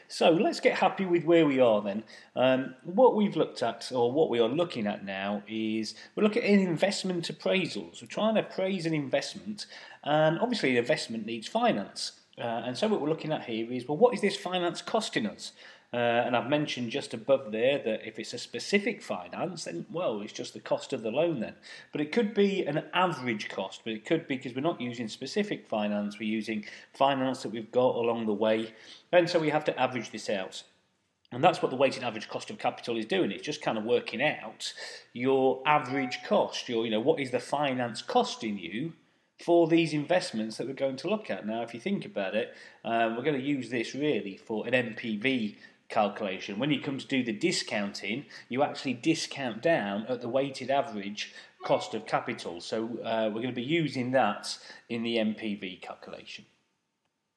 So let's get happy with where we are then. What we've looked at, or what we are looking at now, is we're looking at investment appraisals. We're trying to appraise an investment, and obviously the investment needs finance. And so what we're looking at here is, well, what is this finance costing us? And I've mentioned just above there that if it's a specific finance, then, well, it's just the cost of the loan then. But it could be an average cost, but it could be because we're not using specific finance, we're using finance that we've got along the way, and so we have to average this out. And that's what the weighted average cost of capital is doing. It's just kind of working out your average cost, what is the finance costing you for these investments that we're going to look at. Now, if you think about it, we're going to use this really for an NPV calculation. When you come to do the discounting, you actually discount down at the weighted average cost of capital. So we're going to be using that in the NPV calculation.